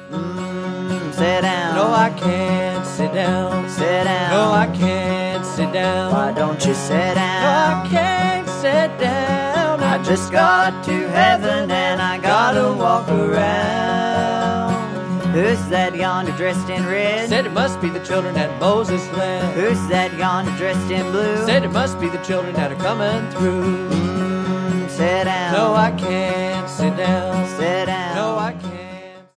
Sit down. No, I can't sit down. Sit down. No, I can't sit down. Why don't you sit down? No, I can't sit down. I just got to heaven and I gotta walk around. Who's that yonder dressed in red? Said it must be the children that Moses led. Who's that yonder dressed in blue? Said it must be the children that are coming through. Sit down. No, I can't